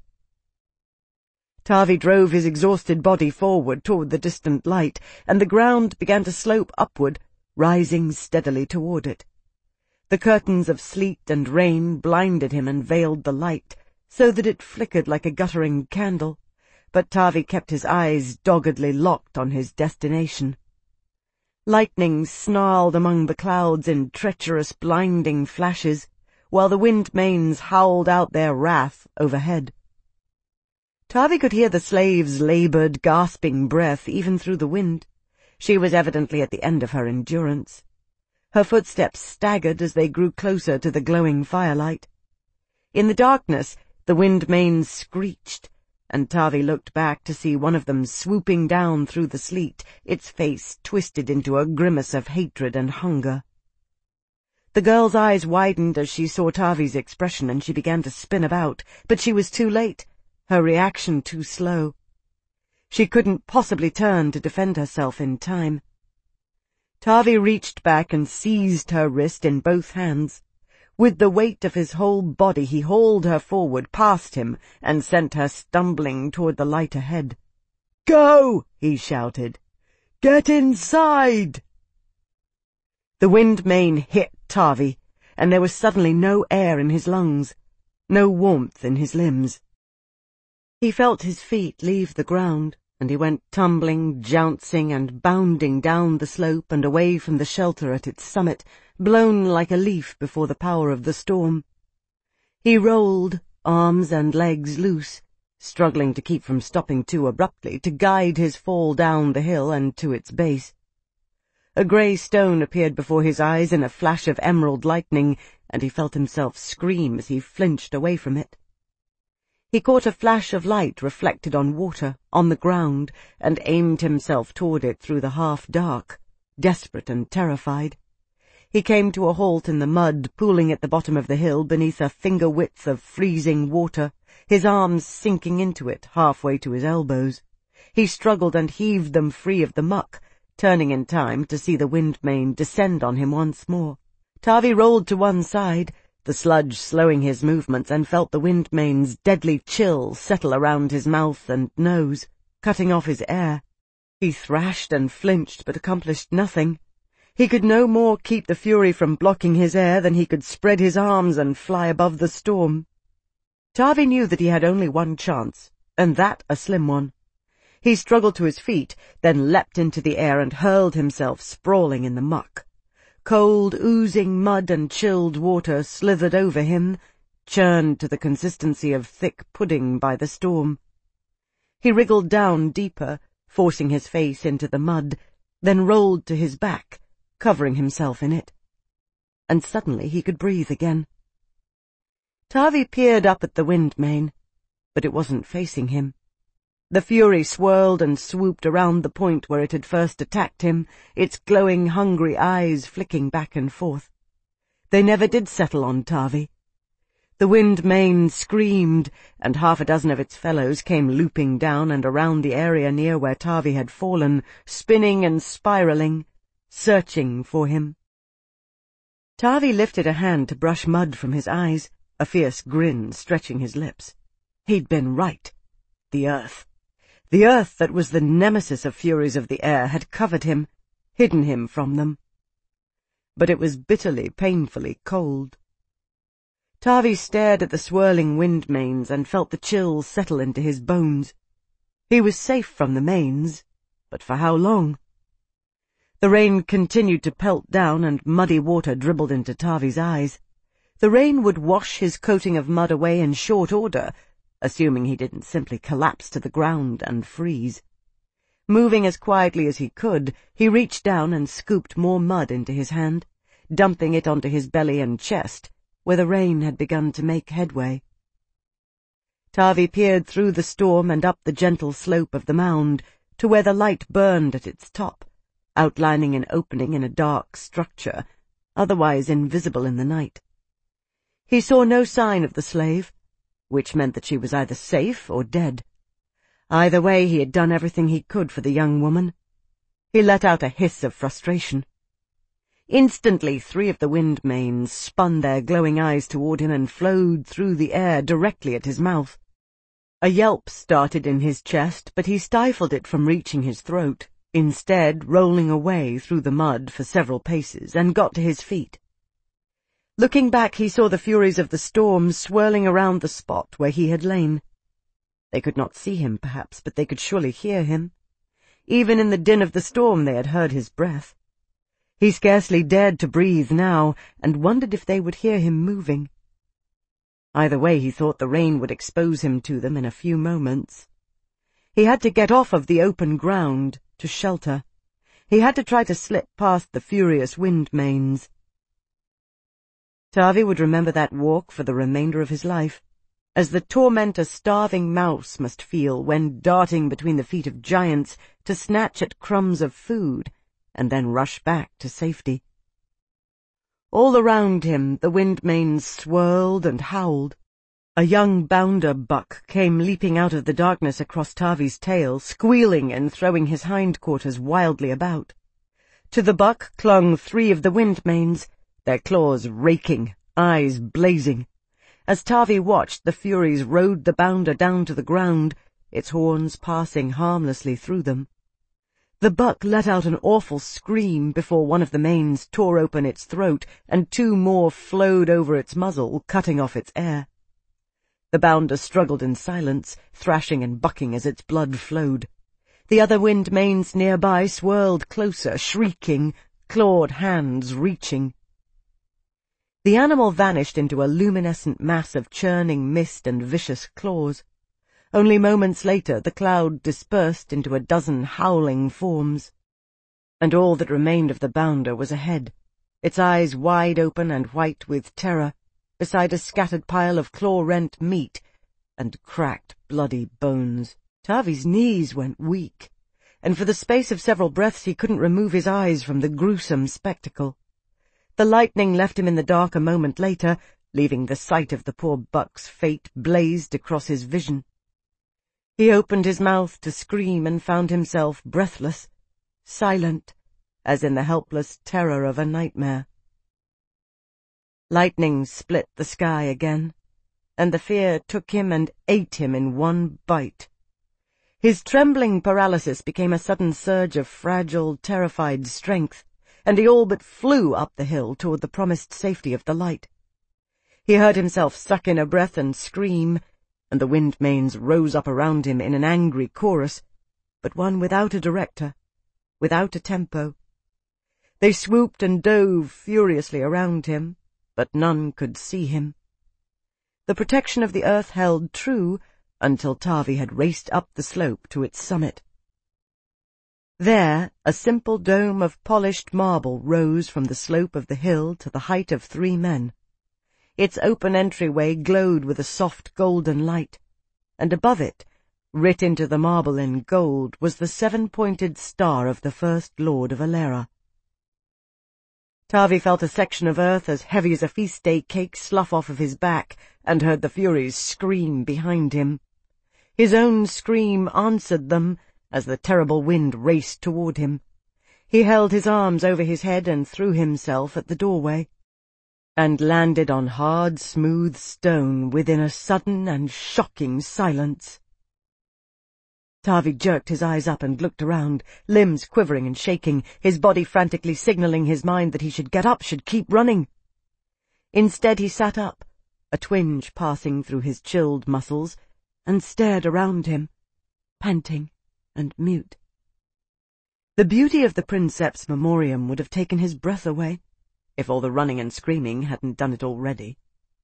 Tavi drove his exhausted body forward toward the distant light, and the ground began to slope upward, rising steadily toward it. The curtains of sleet and rain blinded him and veiled the light, so that it flickered like a guttering candle, but Tavi kept his eyes doggedly locked on his destination. Lightning snarled among the clouds in treacherous, blinding flashes, while the Wind-Manes howled out their wrath overhead. Tavi could hear the slave's laboured, gasping breath even through the wind. She was evidently at the end of her endurance. Her footsteps staggered as they grew closer to the glowing firelight. In the darkness, the Wind-Manes screeched, and Tavi looked back to see one of them swooping down through the sleet, its face twisted into a grimace of hatred and hunger. The girl's eyes widened as she saw Tavi's expression, and she began to spin about, but she was too late, her reaction too slow. She couldn't possibly turn to defend herself in time. Tavi reached back and seized her wrist in both hands. With the weight of his whole body he hauled her forward past him and sent her stumbling toward the light ahead. "Go!" he shouted. "Get inside!" The Wind-Mane hit Tavi, and there was suddenly no air in his lungs, no warmth in his limbs. He felt his feet leave the ground, and he went tumbling, jouncing, and bounding down the slope and away from the shelter at its summit, blown like a leaf before the power of the storm. He rolled, arms and legs loose, struggling to keep from stopping too abruptly to guide his fall down the hill and to its base. A grey stone appeared before his eyes in a flash of emerald lightning, and he felt himself scream as he flinched away from it. He caught a flash of light reflected on water, on the ground, and aimed himself toward it through the half-dark, desperate and terrified. He came to a halt in the mud pooling at the bottom of the hill beneath a finger-width of freezing water, his arms sinking into it halfway to his elbows. He struggled and heaved them free of the muck, turning in time to see the Wind-Mane descend on him once more. Tavi rolled to one side, the sludge slowing his movements, and felt the Wind-Mane's deadly chill settle around his mouth and nose, cutting off his air. He thrashed and flinched, but accomplished nothing. He could no more keep the fury from blocking his air than he could spread his arms and fly above the storm. Tavi knew that he had only one chance, and that a slim one. He struggled to his feet, then leapt into the air and hurled himself sprawling in the muck. Cold, oozing mud and chilled water slithered over him, churned to the consistency of thick pudding by the storm. He wriggled down deeper, forcing his face into the mud, then rolled to his back, covering himself in it. And suddenly he could breathe again. Tavi peered up at the Wind-Mane, but it wasn't facing him. The fury swirled and swooped around the point where it had first attacked him, its glowing, hungry eyes flicking back and forth. They never did settle on Tavi. The wind mane screamed, and half a dozen of its fellows came looping down and around the area near where Tavi had fallen, spinning and spiraling, searching for him. Tavi lifted a hand to brush mud from his eyes, a fierce grin stretching his lips. He'd been right. The earth. The earth that was the nemesis of furies of the air had covered him, hidden him from them. But it was bitterly, painfully cold. Tavi stared at the swirling wind manes and felt the chills settle into his bones. He was safe from the manes, but for how long? The rain continued to pelt down, and muddy water dribbled into Tavi's eyes. The rain would wash his coating of mud away in short order, assuming he didn't simply collapse to the ground and freeze. Moving as quietly as he could, he reached down and scooped more mud into his hand, dumping it onto his belly and chest, where the rain had begun to make headway. Tavi peered through the storm and up the gentle slope of the mound to where the light burned at its top, outlining an opening in a dark structure, otherwise invisible in the night. He saw no sign of the slave, which meant that she was either safe or dead. Either way, he had done everything he could for the young woman. He let out a hiss of frustration. Instantly, three of the wind manes spun their glowing eyes toward him and flowed through the air directly at his mouth. A yelp started in his chest, but he stifled it from reaching his throat, instead rolling away through the mud for several paces, and got to his feet. Looking back, he saw the furies of the storm swirling around the spot where he had lain. They could not see him, perhaps, but they could surely hear him. Even in the din of the storm they had heard his breath. He scarcely dared to breathe now, and wondered if they would hear him moving. Either way, he thought the rain would expose him to them in a few moments. He had to get off of the open ground, to shelter. He had to try to slip past the furious wind manes. Tavi would remember that walk for the remainder of his life, as the torment a starving mouse must feel when darting between the feet of giants to snatch at crumbs of food and then rush back to safety. All around him the wind manes swirled and howled. A young bounder buck came leaping out of the darkness across Tavi's tail, squealing and throwing his hindquarters wildly about. To the buck clung three of the wind manes, their claws raking, eyes blazing. As Tavi watched, the furies rode the bounder down to the ground, its horns passing harmlessly through them. The buck let out an awful scream before one of the manes tore open its throat, and two more flowed over its muzzle, cutting off its air. The bounder struggled in silence, thrashing and bucking as its blood flowed. The other wind manes nearby swirled closer, shrieking, clawed hands reaching. The animal vanished into a luminescent mass of churning mist and vicious claws. Only moments later the cloud dispersed into a dozen howling forms. And all that remained of the bounder was a head, its eyes wide open and white with terror, beside a scattered pile of claw-rent meat and cracked, bloody bones. Tavi's knees went weak, and for the space of several breaths he couldn't remove his eyes from the gruesome spectacle. The lightning left him in the dark a moment later, leaving the sight of the poor buck's fate blazed across his vision. He opened his mouth to scream and found himself breathless, silent, as in the helpless terror of a nightmare. Lightning split the sky again, and the fear took him and ate him in one bite. His trembling paralysis became a sudden surge of fragile, terrified strength, and he all but flew up the hill toward the promised safety of the light. He heard himself suck in a breath and scream, and the wind manes rose up around him in an angry chorus, but one without a director, without a tempo. They swooped and dove furiously around him, but none could see him. The protection of the earth held true until Tavi had raced up the slope to its summit. There, a simple dome of polished marble rose from the slope of the hill to the height of three men. Its open entryway glowed with a soft golden light, and above it, Writ into the marble in gold was the seven-pointed star of the First Lord of Alera. Tavi felt a section of earth as heavy as a feast-day cake slough off of his back, and heard the Furies scream behind him. His own scream answered them as the terrible wind raced toward him. He held his arms over his head and threw himself at the doorway, and landed on hard, smooth stone within a sudden and shocking silence. Tavi jerked his eyes up and looked around, limbs quivering and shaking, his body frantically signaling his mind that he should get up, should keep running. Instead he sat up, a twinge passing through his chilled muscles, and stared around him, panting and mute. The beauty of the Princeps Memoriam would have taken his breath away, if all the running and screaming hadn't done it already.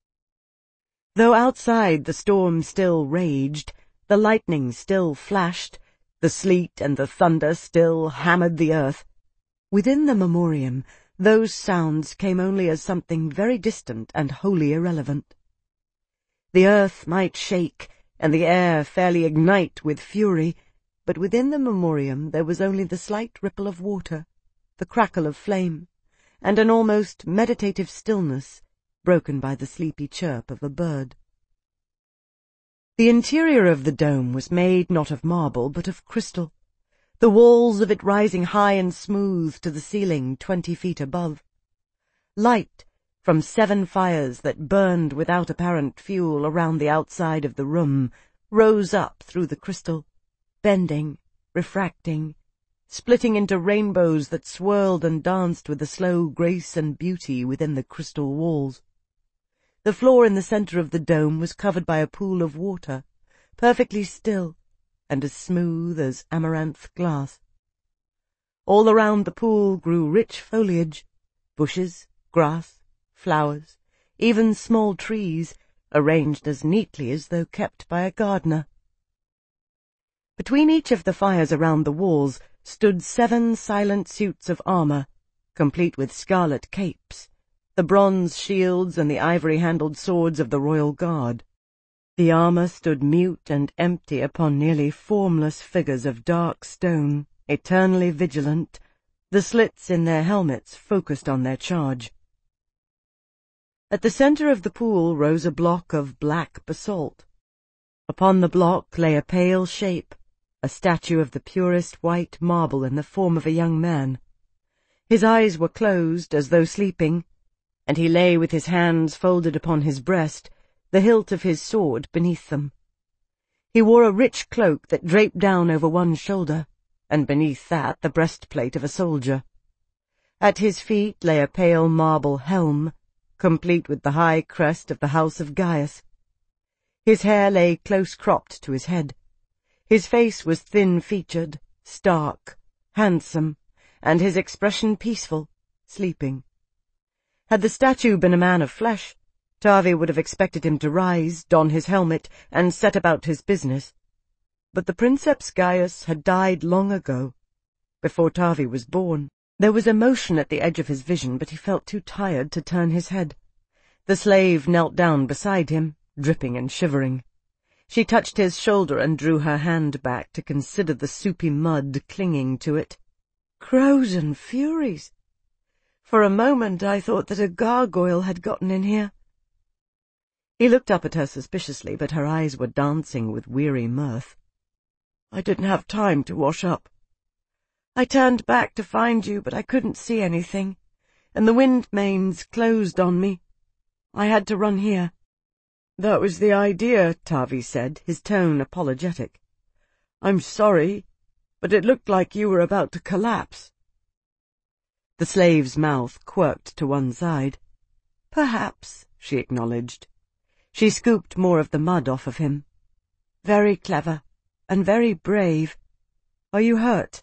Though outside the storm still raged, the lightning still flashed, the sleet and the thunder still hammered the earth, within the memoriam those sounds came only as something very distant and wholly irrelevant. The earth might shake, and the air fairly ignite with fury, but within the memoriam there was only the slight ripple of water, the crackle of flame, and an almost meditative stillness, broken by the sleepy chirp of a bird. The interior of the dome was made not of marble, but of crystal, the walls of it rising high and smooth to the ceiling twenty feet above. Light from seven fires that burned without apparent fuel around the outside of the room rose up through the crystal, bending, refracting, splitting into rainbows that swirled and danced with a slow grace and beauty within the crystal walls. The floor in the center of the dome was covered by a pool of water, perfectly still and as smooth as amaranth glass. All around the pool grew rich foliage, bushes, grass, flowers, even small trees, arranged as neatly as though kept by a gardener. Between each of the fires around the walls stood seven silent suits of armor, complete with scarlet capes, the bronze shields and the ivory-handled swords of the royal guard. The armor stood mute and empty upon nearly formless figures of dark stone, eternally vigilant, the slits in their helmets focused on their charge. At the center of the pool rose a block of black basalt. Upon the block lay a pale shape, a statue of the purest white marble in the form of a young man. His eyes were closed as though sleeping, and he lay with his hands folded upon his breast, the hilt of his sword beneath them. He wore a rich cloak that draped down over one shoulder, and beneath that the breastplate of a soldier. At his feet lay a pale marble helm, complete with the high crest of the House of Gaius. His hair lay close-cropped to his head. His face was thin-featured, stark, handsome, and his expression peaceful, sleeping. Had the statue been a man of flesh, Tavi would have expected him to rise, don his helmet, and set about his business. But the Princeps Gaius had died long ago, before Tavi was born. There was emotion at the edge of his vision, but he felt too tired to turn his head. The slave knelt down beside him, dripping and shivering. She touched his shoulder and drew her hand back to consider the soupy mud clinging to it. Crows and Furies! For a moment I thought that a gargoyle had gotten in here. He looked up at her suspiciously, but her eyes were dancing with weary mirth. I didn't have time to wash up. I turned back to find you, but I couldn't see anything, and the wind mains closed on me. I had to run here. That was the idea, Tavi said, his tone apologetic. I'm sorry, but it looked like you were about to collapse. The slave's mouth quirked to one side. Perhaps, she acknowledged. She scooped more of the mud off of him. Very clever, and very brave. Are you hurt?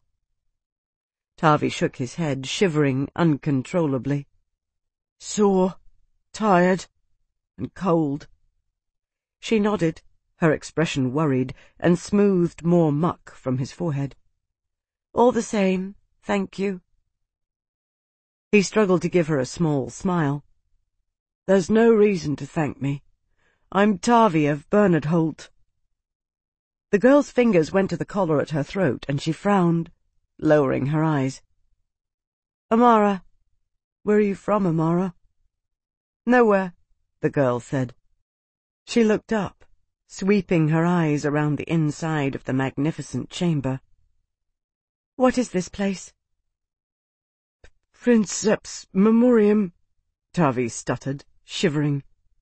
Tavi shook his head, shivering uncontrollably. Sore, tired, and cold. She nodded, her expression worried, and smoothed more muck from his forehead. All the same, thank you. He struggled to give her a small smile. There's no reason to thank me. I'm Tavi of Bernard Holt. The girl's fingers went to the collar at her throat, and she frowned, lowering her eyes. "Amara. Where are you from, Amara?" "Nowhere," the girl said. She looked up, sweeping her eyes around the inside of the magnificent chamber. "What is this place?" "Princeps Memoriam," Tavi stuttered, shivering.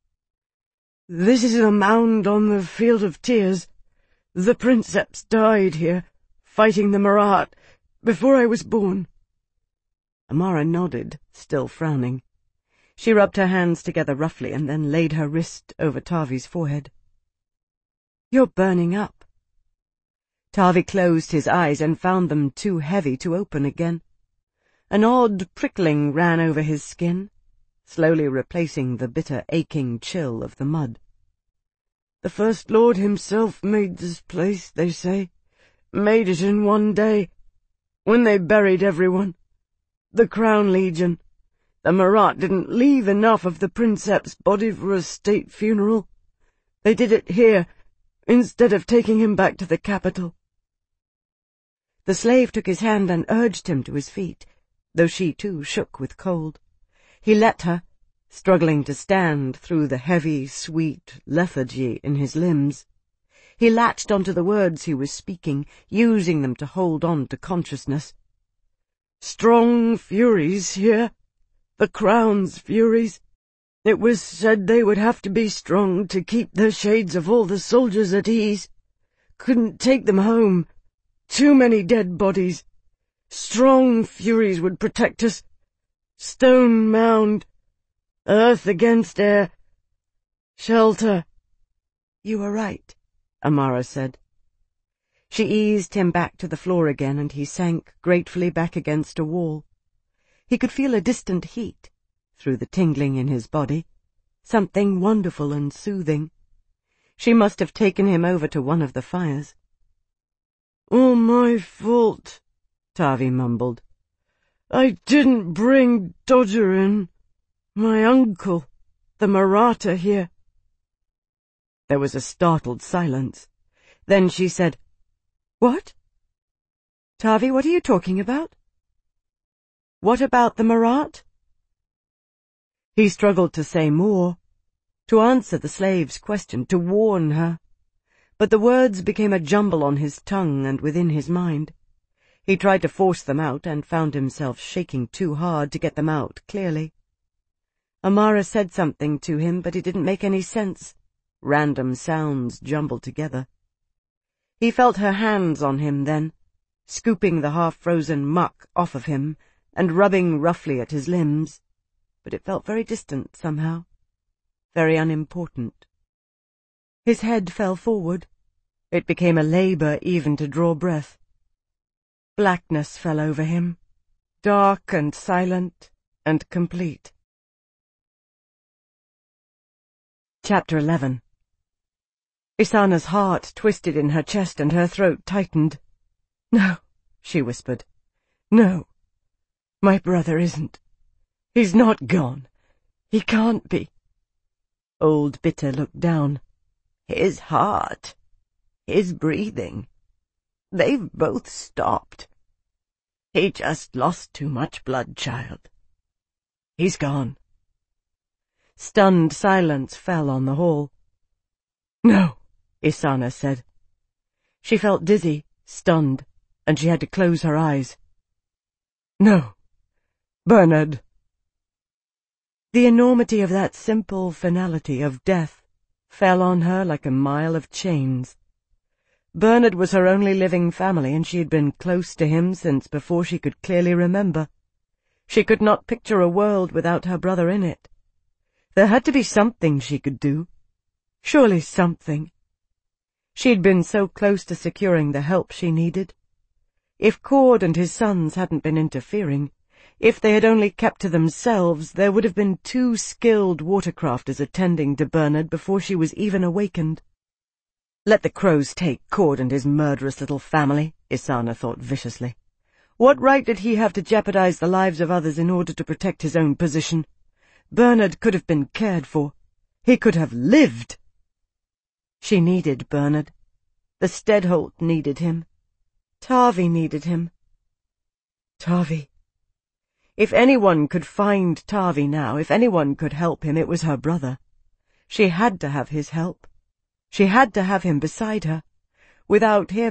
"This is a mound on the Field of Tears. The Princeps died here, fighting the Marat, before I was born." Amara nodded, still frowning. She rubbed her hands together roughly and then laid her wrist over Tavi's forehead. "You're burning up." Tavi closed his eyes and found them too heavy to open again. An odd prickling ran over his skin, slowly replacing the bitter, aching chill of the mud. "The First Lord himself made this place, they say. Made it in one day, when they buried everyone. The Crown Legion. The Marat didn't leave enough of the Princeps' body for a state funeral. They did it here, instead of taking him back to the capital." The slave took his hand and urged him to his feet, though she too shook with cold. He let her, struggling to stand through the heavy, sweet lethargy in his limbs. He latched onto the words he was speaking, using them to hold on to consciousness. "Strong furies here. The Crown's furies. It was said they would have to be strong to keep the shades of all the soldiers at ease. Couldn't take them home. Too many dead bodies. Strong furies would protect us. Stone mound. Earth against air. Shelter." "You were right," Amara said. She eased him back to the floor again, and he sank gratefully back against a wall. He could feel a distant heat through the tingling in his body, something wonderful and soothing. She must have taken him over to one of the fires. "All my fault," Tavi mumbled. "I didn't bring Dodger in. My uncle, the Marata here." There was a startled silence. Then she said, "What? Tavi, what are you talking about? What about the Marat?" He struggled to say more, to answer the slave's question, to warn her. But the words became a jumble on his tongue and within his mind. He tried to force them out and found himself shaking too hard to get them out clearly. Amara said something to him, but it didn't make any sense. Random sounds jumbled together. He felt her hands on him then, scooping the half-frozen muck off of him and rubbing roughly at his limbs, but it felt very distant somehow, very unimportant. His head fell forward. It became a labor even to draw breath. Blackness fell over him, dark and silent and complete. Chapter eleven. Isana's heart twisted in her chest and her throat tightened. "No," she whispered. "No. My brother isn't. He's not gone. He can't be." Old Bitter looked down. "His heart, his breathing, they've both stopped. He just lost too much blood, child. He's gone." Stunned silence fell on the hall. "No," Isana said. She felt dizzy, stunned, and she had to close her eyes. "No. Bernard." The enormity of that simple finality of death fell on her like a mile of chains. Bernard was her only living family, and she had been close to him since before she could clearly remember. She could not picture a world without her brother in it. There had to be something she could do. Surely something. She had been so close to securing the help she needed. If Cord and his sons hadn't been interfering, if they had only kept to themselves, there would have been two skilled watercrafters attending to Bernard before she was even awakened. Let the crows take Cord and his murderous little family, Isana thought viciously. What right did he have to jeopardize the lives of others in order to protect his own position? Bernard could have been cared for. He could have lived. She needed Bernard. The Stedholt needed him. Taavi needed him. Taavi. If anyone could find Taavi now, if anyone could help him, it was her brother. She had to have his help. She had to have him beside her. Without him,